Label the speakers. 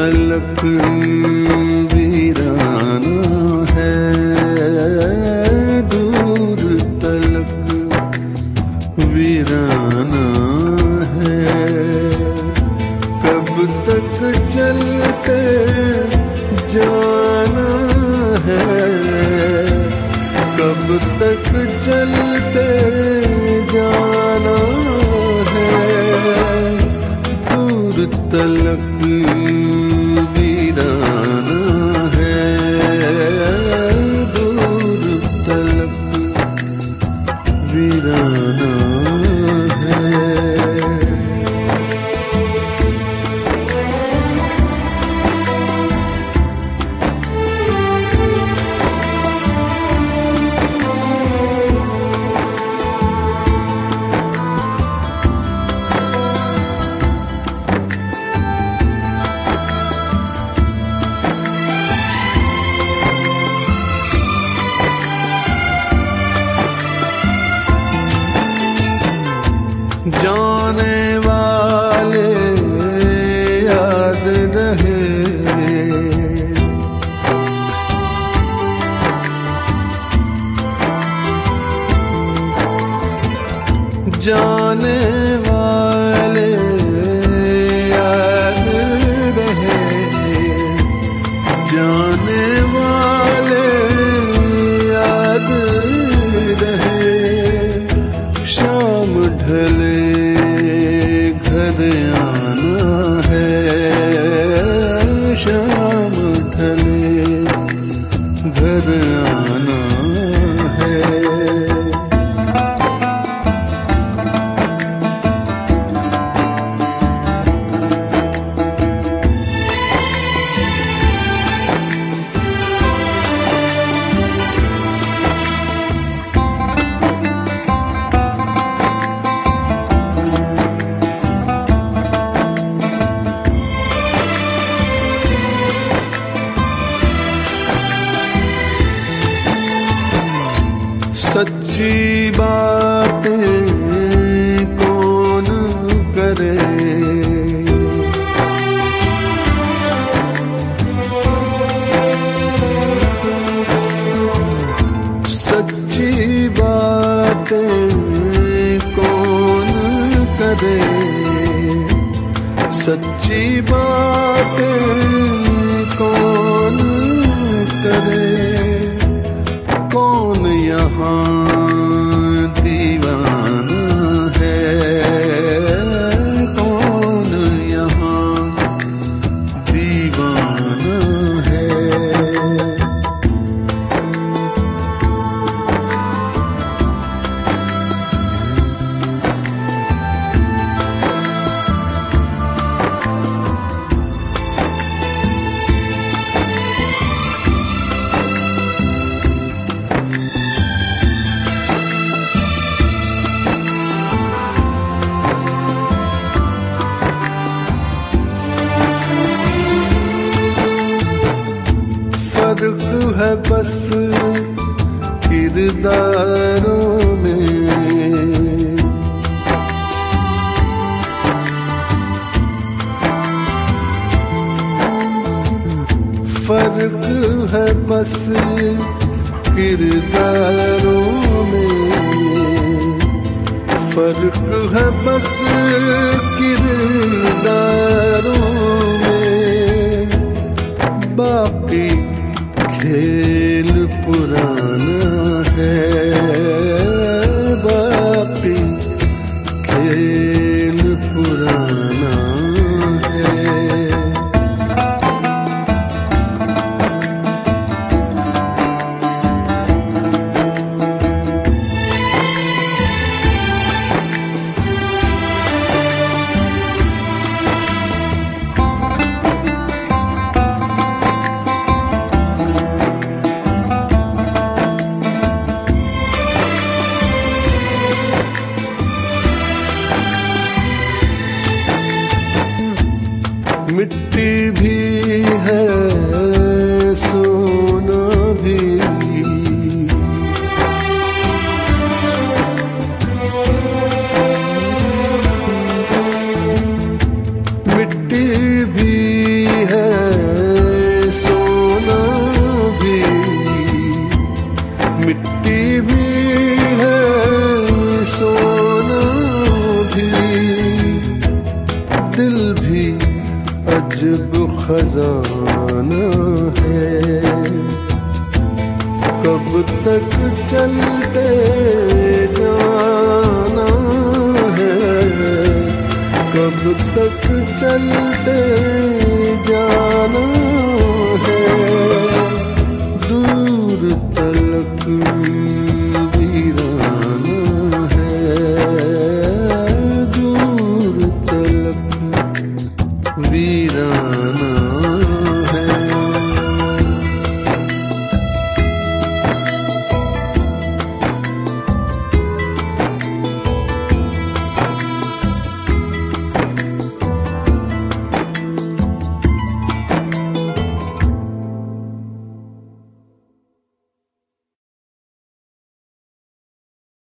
Speaker 1: तलक वीराना है, दूर तलक वीराना है। कब तक चलते जाना है, कब तक चलते जाना है, दूर तलक वीराना है, दूर तलक वीराना है। जाने वाले याद रहे, जाने वाले याद रहे, जाने वाले याद रहे। शाम ढले घर आना है, शाम ढले घर आना है। सच्ची बातें कौन करे, सच्ची बातें कौन करे, सच्ची बातें कौन करे। कौन यहाँ दीवाना है, कौन यहाँ दीवाना है। फर्क है बस किरदारों में, फर्क है बस किरदारों में, फर्क है बस किरदारों में। बाकी खेल पुराना है, बाकी खेल पुराना है। खजाना है। कब तक चलते जाना है, कब तक चलते जाना है। दूर तलक वीराना है, दूर तलक वीराना